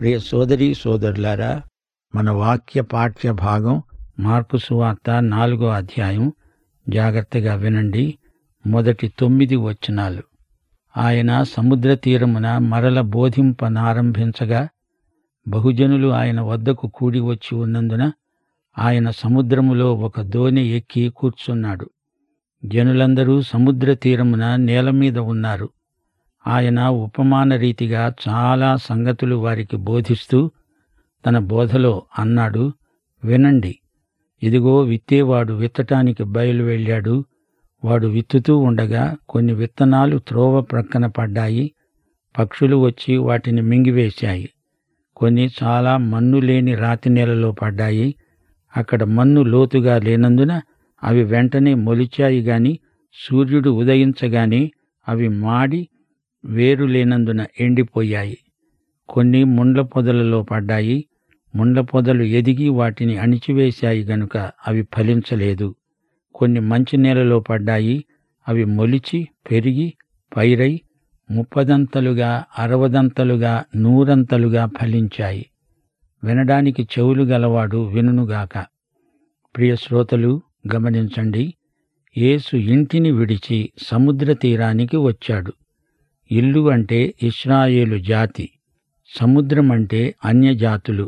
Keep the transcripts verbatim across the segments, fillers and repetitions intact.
ప్రియ సోదరీ సోదరులారా, మన వాక్య పాఠ్య భాగం మార్కు సువార్త నాలుగో అధ్యాయం. జాగ్రత్తగా వినండి. మొదటి తొమ్మిది వచనాలు. ఆయన సముద్ర తీరమున మరల బోధింపనారంభించగా బహుజనులు ఆయన వద్దకు కూడి వచ్చి ఉన్నందున ఆయన సముద్రములో ఒక దోణి ఎక్కి కూర్చున్నాడు. జనులందరూ సముద్ర తీరమున నేల మీద ఉన్నారు. ఆయన ఉపమాన రీతిగా చాలా సంగతులు వారికి బోధిస్తూ తన బోధలో అన్నాడు, వినండి. ఇదిగో విత్తేవాడు విత్తటానికి బయలు వెళ్ళాడు. వాడు విత్తుతూ ఉండగా కొన్ని విత్తనాలు త్రోవ ప్రక్కన పడ్డాయి. పక్షులు వచ్చి వాటిని మింగివేశాయి. కొన్ని చాలా మన్ను లేని రాతి నేలలో పడ్డాయి. అక్కడ మన్ను లోతుగా లేనందున అవి వెంటనే మొలిచాయి గాని సూర్యుడు ఉదయించగానే అవి మాడి వేరు లేనందున ఎండిపోయాయి. కొన్ని ముండ్ల పొదలలో పడ్డాయి. ముండ్ల పొదలు ఎదిగి వాటిని అణిచివేశాయి గనుక అవి ఫలించలేదు. కొన్ని మంచి నేలలో పడ్డాయి. అవి మొలిచి పెరిగి పైరై ముప్పదంతలుగా, అరవదంతలుగా, నూరంతలుగా ఫలించాయి. వినడానికి చెవులు గలవాడు వినుగాక. ప్రియ శ్రోతలు గమనించండి. యేసు ఇంటిని విడిచి సముద్ర తీరానికి వచ్చాడు. ఇల్లు అంటే ఇశ్రాయేలు జాతి, సముద్రం అంటే అన్యజాతులు.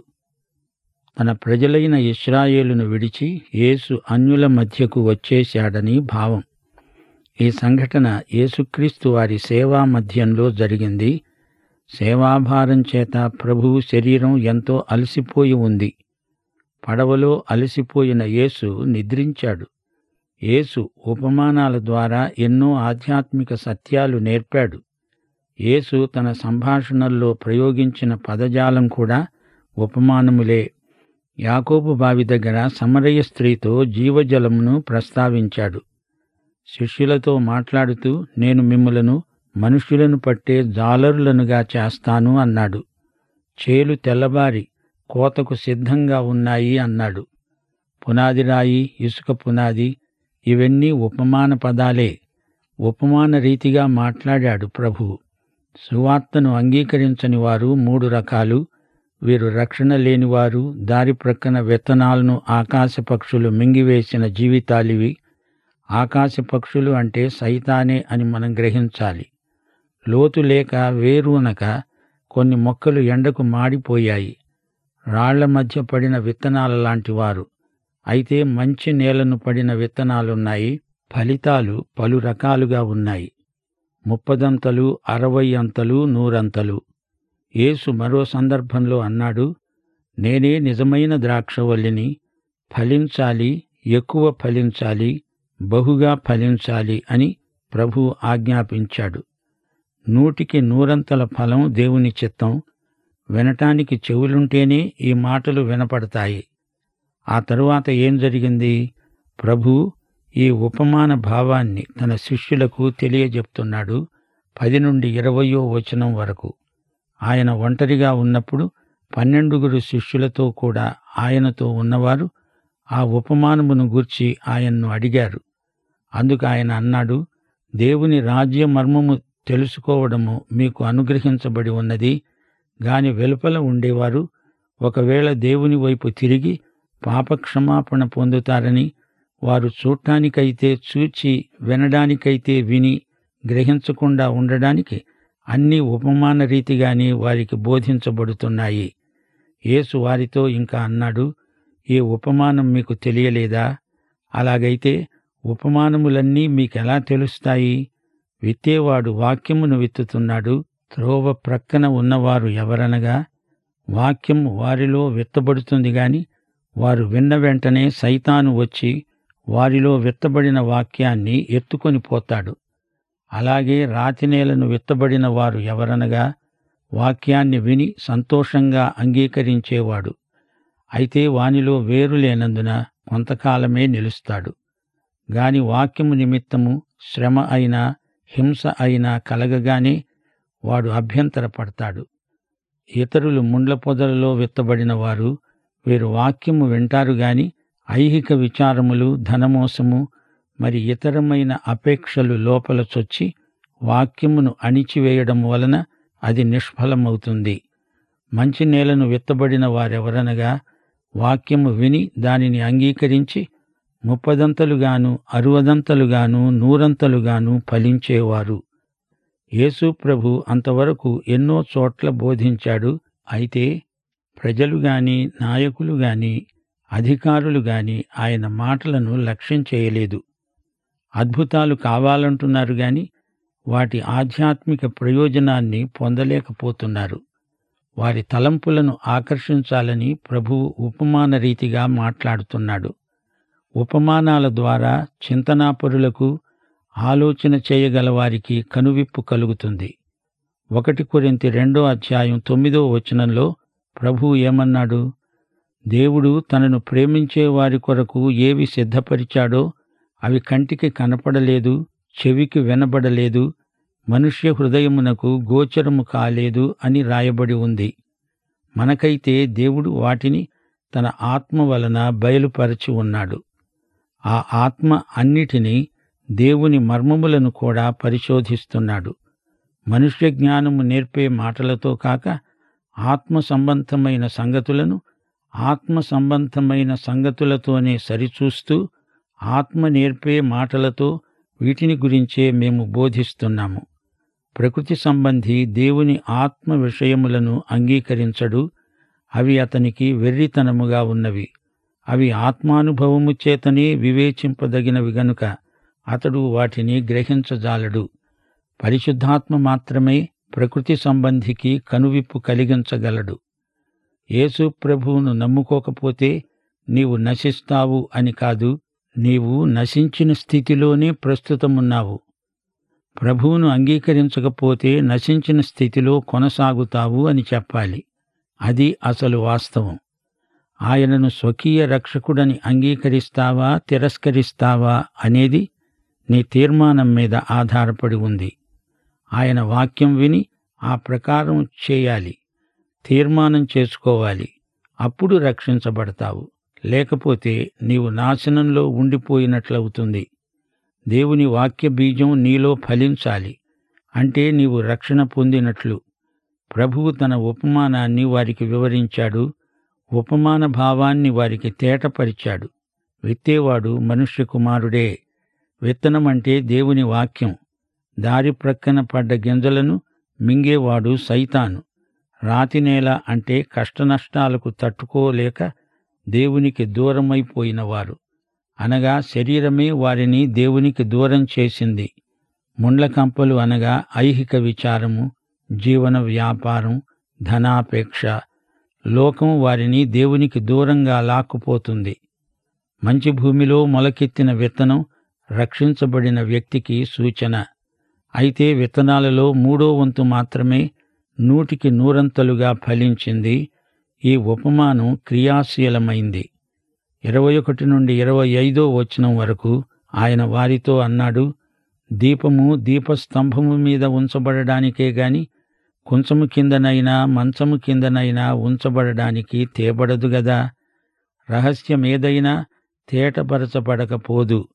తన ప్రజలైన ఇశ్రాయేలును విడిచి యేసు అన్యుల మధ్యకు వచ్చేశాడని భావం. ఈ సంఘటన యేసుక్రీస్తు వారి సేవా మధ్యంలో జరిగింది. సేవాభారం చేత ప్రభువు శరీరం ఎంతో అలసిపోయి ఉంది. పడవలో అలసిపోయిన యేసు నిద్రించాడు. యేసు ఉపమానాల ద్వారా ఎన్నో ఆధ్యాత్మిక సత్యాలు నేర్పాడు. యేసు తన సంభాషణల్లో ప్రయోగించిన పదజాలం కూడా ఉపమానములే. యాకోబు బావి దగ్గర సమరయ స్త్రీతో జీవజలమును ప్రస్తావించాడు. శిష్యులతో మాట్లాడుతూ, నేను మిమ్ములను మనుష్యులను పట్టే జాలరులనుగా చేస్తాను అన్నాడు. చేలు తెల్లబారి కోతకు సిద్ధంగా ఉన్నాయి అన్నాడు. పునాది రాయి, ఇసుక పునాది, ఇవన్నీ ఉపమాన పదాలే. ఉపమాన రీతిగా మాట్లాడాడు ప్రభువు. సువార్తను అంగీకరించని వారు మూడు రకాలు. వీరు రక్షణ లేనివారు, దారి ప్రక్కన విత్తనాలను ఆకాశ పక్షులు మింగివేసిన జీవితాలివి. ఆకాశ పక్షులు అంటే సైతానే అని మనం గ్రహించాలి. లోతు లేక వేరునక కొన్ని మొక్కలు ఎండకు మాడిపోయాయి. రాళ్ల మధ్య పడిన విత్తనాల లాంటివారు. అయితే మంచి నేలను పడిన విత్తనాలున్నాయి. ఫలితాలు పలు రకాలుగా ఉన్నాయి. ముప్పదంతలు, అరవై అంతలు, నూరంతలు. యేసు మరో సందర్భంలో అన్నాడు, నేనే నిజమైన ద్రాక్షవల్లిని. ఫలించాలి, ఎక్కువ ఫలించాలి, బహుగా ఫలించాలి అని ప్రభువు ఆజ్ఞాపించాడు. నూటికి నూరంతల ఫలం దేవుని చిత్తం. వినటానికి చెవులుంటేనే ఈ మాటలు వినపడతాయి. ఆ తరువాత ఏం జరిగింది? ప్రభువు ఈ ఉపమాన భావాన్ని తన శిష్యులకు తెలియజెప్తున్నాడు. పది నుండి ఇరవయో వచనం వరకు. ఆయన ఒంటరిగా ఉన్నప్పుడు పన్నెండుగురు శిష్యులతో కూడా ఆయనతో ఉన్నవారు ఆ ఉపమానమును గూర్చి ఆయన్ను అడిగారు. అందుకు ఆయన అన్నాడు, దేవుని రాజ్య మర్మము తెలుసుకోవడము మీకు అనుగ్రహించబడి ఉన్నది గాని వెలుపల ఉండేవారు ఒకవేళ దేవుని వైపు తిరిగి పాపక్షమాపణ పొందుతారని వారు చూడటానికైతే చూచి, వినడానికైతే విని, గ్రహించకుండా ఉండడానికి అన్నీ ఉపమాన రీతిగానే వారికి బోధించబడుతున్నాయి. యేసు వారితో ఇంకా అన్నాడు, ఈ ఉపమానం మీకు తెలియలేదా? అలాగైతే ఉపమానములన్నీ మీకెలా తెలుస్తాయి? విత్తేవాడు వాక్యమును విత్తుతున్నాడు. త్రోవ ప్రక్కన ఉన్నవారు ఎవరనగా వాక్యము వారిలో విత్తబడుతుంది గాని వారు విన్న వెంటనే సైతాను వచ్చి వారిలో విత్తబడిన వాక్యాన్ని ఎత్తుకొని పోతాడు. అలాగే రాతినేలను విత్తబడిన వారు ఎవరనగా వాక్యాన్ని విని సంతోషంగా అంగీకరించేవాడు. అయితే వానిలో వేరు లేనందున కొంతకాలమే నిలుస్తాడు. గాని వాక్యము నిమిత్తము శ్రమ అయినా హింస అయినా కలగగానే వాడు అభ్యంతరపడతాడు. ఇతరులు ముండ్ల పొదలలో విత్తబడిన వారు. వీరు వాక్యము వింటారు గాని ఐహిక విచారములు, ధనమోసము, మరి ఇతరమైన అపేక్షలు లోపల చొచ్చి వాక్యమును అణిచివేయడం వలన అది నిష్ఫలమవుతుంది. మంచి నేలను విత్తబడిన వారెవరనగా వాక్యము విని దానిని అంగీకరించి ముప్పదంతలుగాను అరువదంతలుగాను నూరంతలుగాను ఫలించేవారు. యేసు ప్రభు అంతవరకు ఎన్నో చోట్ల బోధించాడు. అయితే ప్రజలు గాని నాయకులు గాని అధికారులు గాని ఆయన మాటలను లక్ష్యం చేయలేదు. అద్భుతాలు కావాలంటున్నారు గాని వాటి ఆధ్యాత్మిక ప్రయోజనాన్ని పొందలేకపోతున్నారు. వారి తలంపులను ఆకర్షించాలని ప్రభువు ఉపమాన రీతిగా మాట్లాడుతున్నాడు. ఉపమానాల ద్వారా చింతనాపరులకు, ఆలోచన చేయగల వారికి కనువిప్పు కలుగుతుంది. ఒకటి కొరింథీ రెండో అధ్యాయం తొమ్మిదో వచనంలో ప్రభువు ఏమన్నాడు? దేవుడు తనను ప్రేమించే వారి కొరకు ఏవి సిద్ధపరిచాడో అవి కంటికి కనపడలేదు, చెవికి వినబడలేదు, మనుష్య హృదయమునకు గోచరము కాలేదు అని రాయబడి ఉంది. మనకైతే దేవుడు వాటిని తన ఆత్మ వలన బయలుపరచి ఉన్నాడు. ఆ ఆత్మ అన్నిటినీ, దేవుని మర్మములను కూడా పరిశోధిస్తున్నాడు. మనుష్య జ్ఞానము నేర్పే మాటలతో కాక ఆత్మ సంబంధమైన సంగతులను ఆత్మ సంబంధమైన సంగతులతోనే సరిచూస్తూ ఆత్మ నేర్పే మాటలతో వీటిని గురించే మేము బోధిస్తున్నాము. ప్రకృతి సంబంధి దేవుని ఆత్మ విషయములను అంగీకరించడు. అవి అతనికి వెర్రితనముగా ఉన్నవి. అవి ఆత్మానుభవము చేతనే వివేచింపదగినవి గనుక అతడు వాటిని గ్రహించజాలడు. పరిశుద్ధాత్మ మాత్రమే ప్రకృతి సంబంధికి కనువిప్పు కలిగించగలడు. యేసు ప్రభువును నమ్ముకోకపోతే నీవు నశిస్తావు అని కాదు, నీవు నశించిన స్థితిలోనే ప్రస్తుతమున్నావు. ప్రభువును అంగీకరించకపోతే నశించిన స్థితిలో కొనసాగుతావు అని చెప్పాలి. అది అసలు వాస్తవం. ఆయనను స్వకీయ రక్షకుడని అంగీకరిస్తావా, తిరస్కరిస్తావా అనేది నీ తీర్మానం మీద ఆధారపడి ఉంది. ఆయన వాక్యం విని ఆ ప్రకారం చేయాలి, తీర్మానం చేసుకోవాలి. అప్పుడు రక్షించబడతావు. లేకపోతే నీవు నాశనంలో ఉండిపోయినట్లవుతుంది. దేవుని వాక్య బీజం నీలో ఫలించాలి. అంటే నీవు రక్షణ పొందినట్లు. ప్రభువు తన ఉపమానాన్ని వారికి వివరించాడు. ఉపమాన భావాన్ని వారికి తేటపరిచాడు. విత్తేవాడు మనుష్య కుమారుడే. విత్తనమంటే దేవుని వాక్యం. దారి ప్రక్కన పడ్డ గింజలను మింగేవాడు సైతాను. రాతినేల అంటే కష్టనష్టాలకు తట్టుకోలేక దేవునికి దూరమైపోయినవారు, అనగా శరీరమే వారిని దేవునికి దూరం చేసింది. ముండ్లకంపలు అనగా ఐహిక విచారము, జీవన వ్యాపారం, ధనాపేక్ష, లోకం వారిని దేవునికి దూరంగా లాక్కుపోతుంది. మంచి భూమిలో మొలకెత్తిన విత్తనం రక్షించబడిన వ్యక్తికి సూచన. అయితే విత్తనాలలో మూడో వంతు మాత్రమే నూటికి నూరంతలుగా ఫలించింది. ఈ ఉపమానం క్రియాశీలమైంది. ఇరవై ఒకటి నుండి ఇరవై ఐదో వచనం వరకు ఆయన వారితో అన్నాడు, దీపము దీపస్తంభము మీద ఉంచబడడానికే గాని కుంచము కిందనైనా మంచము కిందనైనా ఉంచబడడానికి తేబడదు గదా. రహస్యమేదైనా తేటపరచబడకపోదు.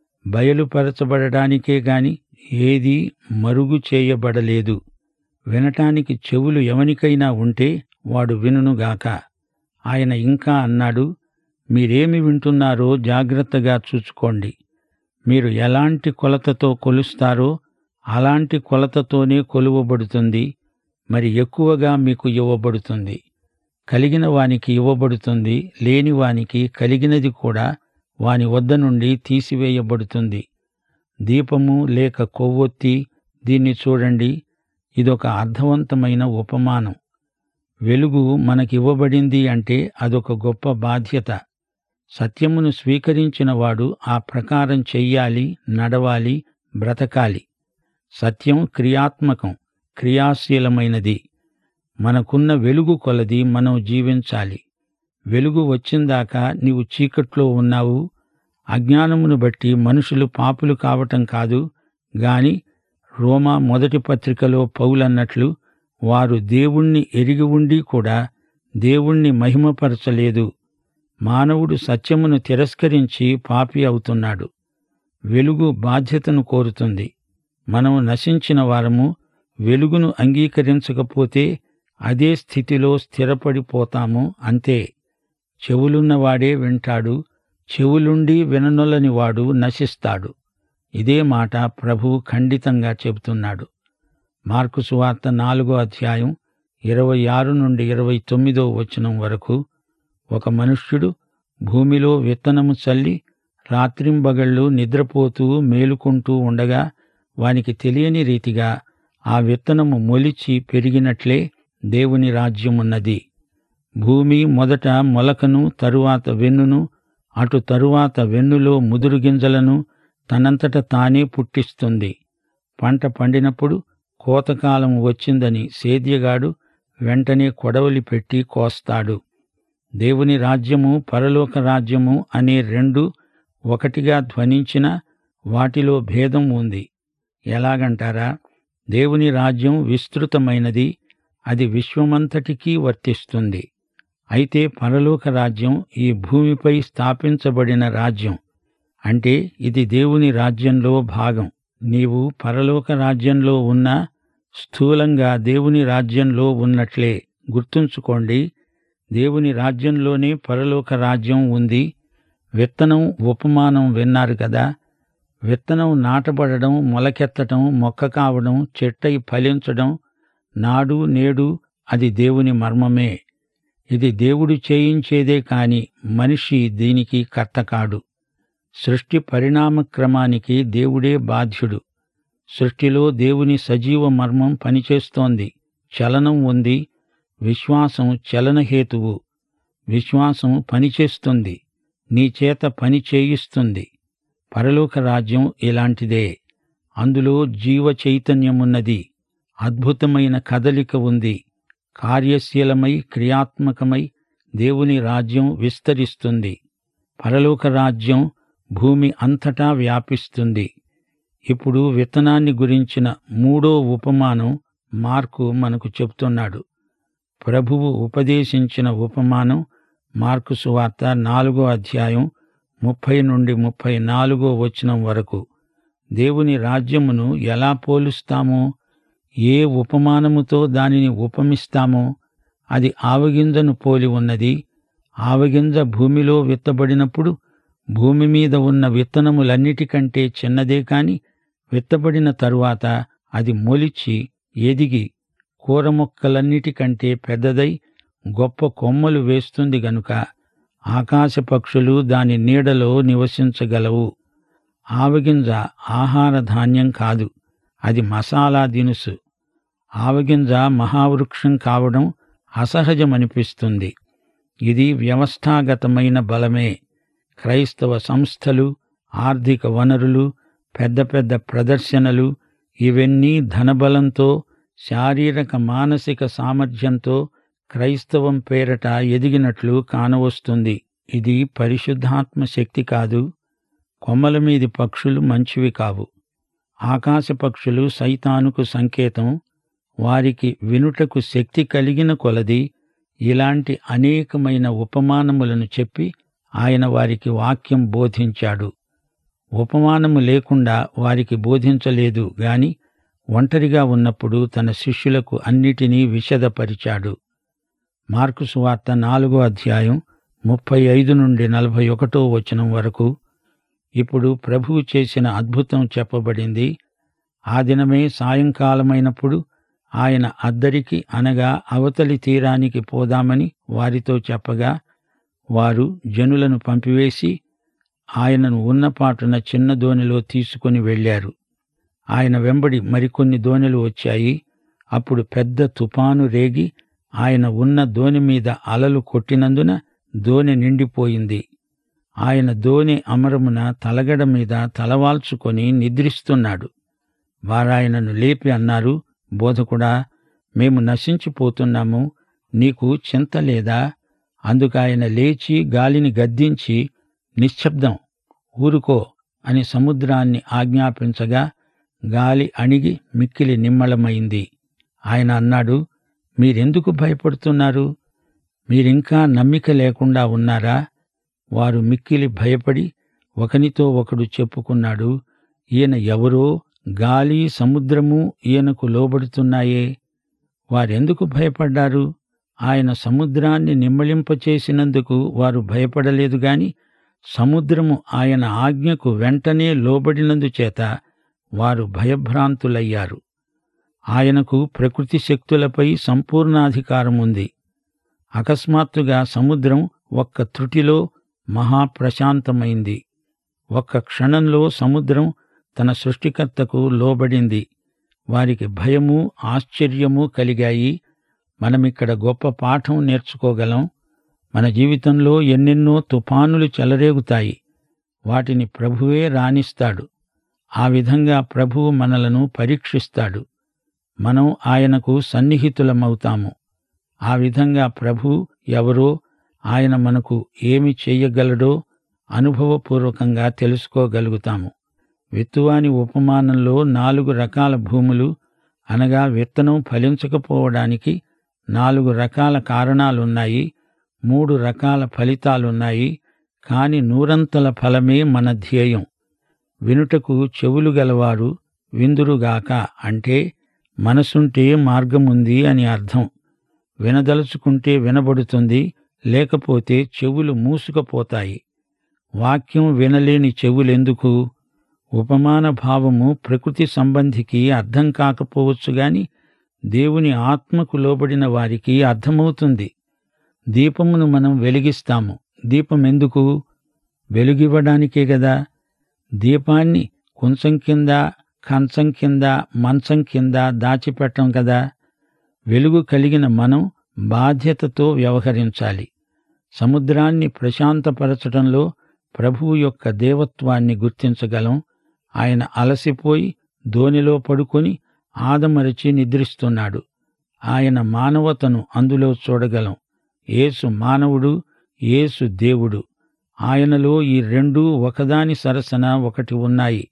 బయలుపరచబడడానికే గాని ఏదీ మరుగు చేయబడలేదు. వినటానికి చెవులు ఎవనికైనా ఉంటే వాడు వినుగాక. ఆయన ఇంకా అన్నాడు, మీరేమి వింటున్నారో జాగ్రత్తగా చూచుకోండి. మీరు ఎలాంటి కొలతతో కొలుస్తారో అలాంటి కొలతతోనే కొలువబడుతుంది, మరి ఎక్కువగా మీకు ఇవ్వబడుతుంది. కలిగిన వానికి ఇవ్వబడుతుంది, లేని వానికి కలిగినది కూడా వాని వద్ద నుండి తీసివేయబడుతుంది. దీపము లేక కొవ్వొత్తి, దీన్ని చూడండి, ఇదొక అర్థవంతమైన ఉపమానం. వెలుగు మనకివ్వబడింది అంటే అదొక గొప్ప బాధ్యత. సత్యమును స్వీకరించిన వాడు ఆ ప్రకారం చెయ్యాలి, నడవాలి, బ్రతకాలి. సత్యం క్రియాత్మకం, క్రియాశీలమైనది. మనకున్న వెలుగు కొలది మనం జీవించాలి. వెలుగు వచ్చిందాకా నీవు చీకట్లో ఉన్నావు. అజ్ఞానమును బట్టి మనుషులు పాపులు కావటం కాదు గాని రోమా మొదటి పత్రికలో పౌలన్నట్లు వారు దేవుణ్ణి ఎరిగి ఉండి కూడా దేవుణ్ణి మహిమపరచలేదు. మానవుడు సత్యమును తిరస్కరించి పాపి అవుతున్నాడు. వెలుగు బాధ్యతను కోరుతుంది. మనం నశించిన వారము. వెలుగును అంగీకరించకపోతే అదే స్థితిలో స్థిరపడిపోతాము అంతే. చెవులున్నవాడే వింటాడు, చెవులుండి విననొల్లని వాడు నశిస్తాడు. ఇదే మాట ప్రభువు ఖండితంగా చెబుతున్నాడు. మార్కు సువార్త నాలుగో అధ్యాయం ఇరవై ఆరు నుండి ఇరవై తొమ్మిదో వచనం వరకు, ఒక మనుష్యుడు భూమిలో విత్తనము చల్లి రాత్రింబగళ్ళు నిద్రపోతూ మేలుకుంటూ ఉండగా వానికి తెలియని రీతిగా ఆ విత్తనము మొలిచి పెరిగినట్లే దేవుని రాజ్యమున్నది. భూమి మొదట మొలకను, తరువాత వెన్నును, అటు తరువాత వెన్నులో ముదురు గింజలను తనంతట తానే పుట్టిస్తుంది. పంట పండినప్పుడు కోతకాలం వచ్చిందని సేద్యగాడు వెంటనే కొడవలి పెట్టి కోస్తాడు. దేవుని రాజ్యము, పరలోక రాజ్యము అనే రెండు ఒకటిగా ధ్వనించినా వాటిలో భేదం ఉంది. ఎలాగంటారా? దేవుని రాజ్యం విస్తృతమైనది, అది విశ్వమంతటికీ వర్తిస్తుంది. అయితే పరలోక రాజ్యం ఈ భూమిపై స్థాపించబడిన రాజ్యం. అంటే ఇది దేవుని రాజ్యంలో భాగం. నీవు పరలోక రాజ్యంలో ఉన్నా స్థూలంగా దేవుని రాజ్యంలో ఉన్నట్లే. గుర్తుంచుకోండి, దేవుని రాజ్యంలోనే పరలోక రాజ్యం ఉంది. విత్తనం ఉపమానం విన్నారు కదా. విత్తనం నాటబడడం, మొలకెత్తడం, మొక్క కావడం, చెట్టై ఫలించడం నాడు నేడు అది దేవుని మర్మమే. ఇది దేవుడు చేయించేదే కాని మనిషి దీనికి కర్త కాడు. సృష్టి పరిణామక్రమానికి దేవుడే బాధ్యుడు. సృష్టిలో దేవుని సజీవ మర్మం పనిచేస్తోంది. చలనం ఉంది. విశ్వాసం చలనహేతువు. విశ్వాసం పనిచేస్తుంది, నీ చేత పని చేయిస్తుంది. పరలోక రాజ్యం ఇలాంటిదే. అందులో జీవ చైతన్యమున్నది. అద్భుతమైన కదలిక ఉంది. కార్యశీలమై క్రియాత్మకమై దేవుని రాజ్యం విస్తరిస్తుంది. పరలోక రాజ్యం భూమి అంతటా వ్యాపిస్తుంది. ఇప్పుడు విత్తనాన్ని గురించిన మూడో ఉపమానం మార్కు మనకు చెప్తున్నాడు. ప్రభువు ఉపదేశించిన ఉపమానం మార్కు సువార్త నాలుగో అధ్యాయం ముప్పై నుండి ముప్పై నాలుగో వచనం వరకు. దేవుని రాజ్యమును ఎలా పోలుస్తామో, ఏ ఉపమానముతో దానిని ఉపమిస్తామో అది ఆవగింజను పోలి ఉన్నది. ఆవగింజ భూమిలో విత్తబడినప్పుడు భూమి మీద ఉన్న విత్తనములన్నిటికంటే చిన్నదే కాని విత్తబడిన తరువాత అది మొలిచి ఎదిగి కూర మొక్కలన్నిటికంటే పెద్దదై గొప్ప కొమ్మలు వేస్తుంది గనుక ఆకాశ పక్షులు దాని నీడలో నివసించగలవు. ఆవగింజ ఆహార ధాన్యం కాదు, అది మసాలా దినుసు. ఆవగింజ మహావృక్షం కావడం అసహజమనిపిస్తుంది. ఇది వ్యవస్థాగతమైన బలమే. క్రైస్తవ సంస్థలు, ఆర్థిక వనరులు, పెద్ద పెద్ద ప్రదర్శనలు ఇవన్నీ ధనబలంతో, శారీరక మానసిక సామర్థ్యంతో క్రైస్తవం పేరట ఎదిగినట్లు కానవస్తుంది. ఇది పరిశుద్ధాత్మ శక్తి కాదు. కొమ్మల మీది పక్షులు మంచివి కావు. ఆకాశ పక్షులు సైతానుకు సంకేతం. వారికి వినుటకు శక్తి కలిగిన కొలది ఇలాంటి అనేకమైన ఉపమానములను చెప్పి ఆయన వారికి వాక్యం బోధించాడు. ఉపమానము లేకుండా వారికి బోధించలేదు గాని ఒంటరిగా ఉన్నప్పుడు తన శిష్యులకు అన్నిటినీ విశదపరిచాడు. మార్కు సువార్త నాలుగో అధ్యాయం ముప్పై ఐదు నుండి నలభై ఒకటో వచనం వరకు. ఇప్పుడు ప్రభువు చేసిన అద్భుతం చెప్పబడింది. ఆ దినమే సాయంకాలమైనప్పుడు ఆయన అద్దరికి అనగా అవతలి తీరానికి పోదామని వారితో చెప్పగా వారు జనులను పంపివేసి ఆయనను ఉన్నపాటున చిన్న దోణిలో తీసుకుని వెళ్ళారు. ఆయన వెంబడి మరికొన్ని దోణెలు వచ్చాయి. అప్పుడు పెద్ద తుపాను రేగి ఆయన ఉన్న దోణి మీద అలలు కొట్టినందున దోణి నిండిపోయింది. ఆయన దోణి అమరమున తలగడ మీద తలవాల్చుకొని నిద్రిస్తున్నాడు. వారాయనను లేపి అన్నారు, బోధకుడా, మేము నశించిపోతున్నాము, నీకు చింత లేదా? అందుకాయన లేచి గాలిని గద్దించి, నిశ్శబ్దం, ఊరుకో అని సముద్రాన్ని ఆజ్ఞాపించగా గాలి అణిగి మిక్కిలి నిమ్మళమైంది. ఆయన అన్నాడు, మీరెందుకు భయపడుతున్నారు? మీరింకా నమ్మిక లేకుండా ఉన్నారా? వారు మిక్కిలి భయపడి ఒకనితో ఒకడు చెప్పుకున్నాడు, ఈయన ఎవరో, గాలి సముద్రము ఈయనకు లోబడుతున్నాయే. వారెందుకు భయపడ్డారు? ఆయన సముద్రాన్ని నిమ్మళింపచేసినందుకు వారు భయపడలేదు గాని సముద్రము ఆయన ఆజ్ఞకు వెంటనే లోబడినందుచేత వారు భయభ్రాంతులయ్యారు. ఆయనకు ప్రకృతి శక్తులపై సంపూర్ణాధికారం ఉంది. అకస్మాత్తుగా సముద్రం ఒక్క త్రుటిలో మహాప్రశాంతమైంది. ఒక్క క్షణంలో సముద్రం తన సృష్టికర్తకు లోబడింది. వారికి భయము, ఆశ్చర్యము కలిగాయి. మనమిక్కడ గొప్ప పాఠం నేర్చుకోగలం. మన జీవితంలో ఎన్నెన్నో తుఫానులు చెలరేగుతాయి. వాటిని ప్రభువే రానిస్తాడు. ఆ విధంగా ప్రభువు మనలను పరీక్షిస్తాడు. మనం ఆయనకు సన్నిహితులమవుతాము. ఆ విధంగా ప్రభువు ఎవరో, ఆయన మనకు ఏమి చెయ్యగలడో అనుభవపూర్వకంగా తెలుసుకోగలుగుతాము. విత్తువాని ఉపమానంలో నాలుగు రకాల భూములు అనగా విత్తనం ఫలించకపోవడానికి నాలుగు రకాల కారణాలున్నాయి. మూడు రకాల ఫలితాలున్నాయి. కాని నూరంతల ఫలమే మన ధ్యేయం. వినుటకు చెవులు గలవారు విందురుగాక అంటే మనసుంటే మార్గముంది అని అర్థం. వినదలుచుకుంటే వినబడుతుంది, లేకపోతే చెవులు మూసుకుపోతాయి. వాక్యం వినలేని చెవులెందుకు? ఉపమాన భావము ప్రకృతి సంబంధికి అర్థం కాకపోవచ్చుగాని దేవుని ఆత్మకు లోబడిన వారికి అర్థమవుతుంది. దీపమును మనం వెలిగిస్తాము. దీపమెందుకు? వెలుగివ్వడానికే గదా. దీపాన్ని కుంచం కింద, కంచం కింద, మంచం కింద దాచిపెట్టం కదా. వెలుగు కలిగిన మనం బాధ్యతతో వ్యవహరించాలి. సముద్రాన్ని ప్రశాంతపరచడంలో ప్రభువు యొక్క దేవత్వాన్ని గుర్తించగలం. ఆయన అలసిపోయి దోణిలో పడుకొని ఆదమరచి నిద్రిస్తున్నాడు. ఆయన మానవతను అందులో చూడగలం. యేసు మానవుడు, యేసు దేవుడు. ఆయనలో ఈ రెండూ ఒకదాని సరసన ఒకటి ఉన్నాయి.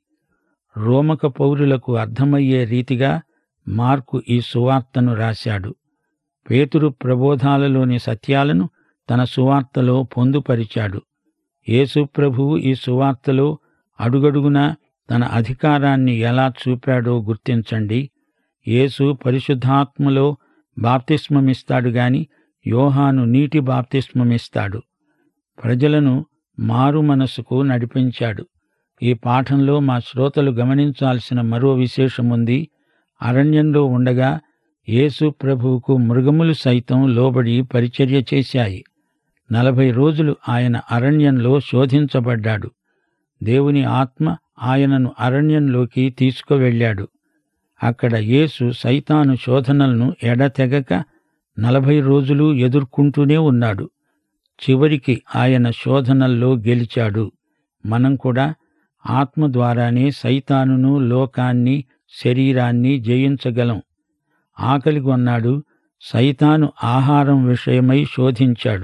రోమక పౌరులకు అర్థమయ్యే రీతిగా మార్కు ఈ సువార్తను రాశాడు. పేతురు ప్రబోధాలలోని సత్యాలను తన సువార్తలో పొందుపరిచాడు. యేసు ప్రభువు ఈ సువార్తలో అడుగడుగునా తన అధికారాన్ని ఎలా చూపాడో గుర్తించండి. యేసు పరిశుద్ధాత్మలో బాప్తిస్మమిస్తాడు గాని యోహాను నీటి బాప్తిస్మమిస్తాడు. ప్రజలను మారు మనసుకు నడిపించాడు. ఈ పాఠంలో మా శ్రోతలు గమనించాల్సిన మరో విశేషముంది. అరణ్యంలో ఉండగా యేసు ప్రభువుకు మృగములు సైతం లోబడి పరిచర్య చేశాయి. నలభై రోజులు ఆయన అరణ్యంలో శోధించబడ్డాడు. దేవుని ఆత్మ ఆయనను అరణ్యంలోకి తీసుకువెళ్ళాడు. అక్కడ యేసు సైతాను శోధనలను ఎడతెగక నలభై రోజులు ఎదుర్కొంటూనే ఉన్నాడు. చివరికి ఆయన శోధనల్లో గెలిచాడు. మనం కూడా ఆత్మ ద్వారానే సైతానును, లోకాన్ని, శరీరాన్ని జయించగలం. ఆకలిగొన్నాడు. సైతాను ఆహారం విషయమై శోధించాడు.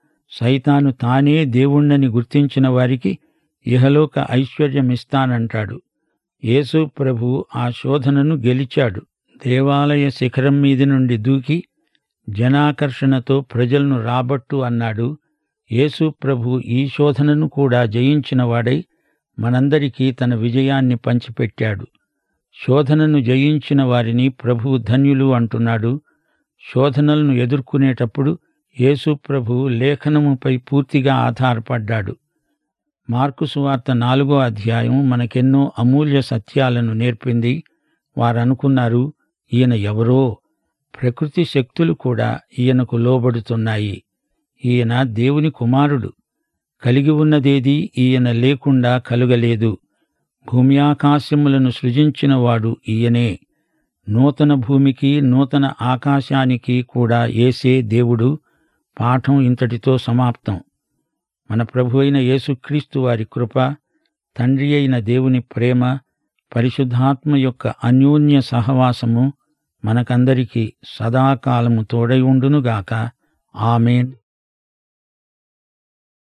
సైతాను తానే దేవుణ్ణని గుర్తించిన వారికి ఇహలోక ఐశ్వర్యమిస్తానంటాడు. యేసు ప్రభు ఆ శోధనను గెలిచాడు. దేవాలయ శిఖరం మీది నుండి దూకి జనాకర్షణతో ప్రజలను రాబట్టు అన్నాడు. యేసు ప్రభు ఈ శోధనను కూడా జయించినవాడై మనందరికీ తన విజయాన్ని పంచిపెట్టాడు. శోధనను జయించిన వారిని ప్రభువు ధన్యులు అంటున్నాడు. శోధనలను ఎదుర్కొనేటప్పుడు యేసు ప్రభు లేఖనముపై పూర్తిగా ఆధారపడ్డాడు. మార్కు సువార్త నాలుగో అధ్యాయం మనకెన్నో అమూల్య సత్యాలను నేర్పింది. వారనుకున్నారు, ఈయన ఎవరో, ప్రకృతి శక్తులు కూడా ఈయనకు లోబడుతున్నాయి. ఈయన దేవుని కుమారుడు. కలిగి ఉన్నదేదీ ఈయన లేకుండా కలుగలేదు. భూమి ఆకాశములను సృజించినవాడు ఈయనే. నూతన భూమికి నూతన ఆకాశానికి కూడా యేసే దేవుడు. పాఠం ఇంతటితో సమాప్తం. మన ప్రభు అయిన యేసుక్రీస్తు వారి కృప, తండ్రి అయిన దేవుని ప్రేమ, పరిశుద్ధాత్మ యొక్క అన్యోన్య సహవాసము మనకందరికీ సదాకాలము తోడై ఉండునుగాక. ఆమేన్.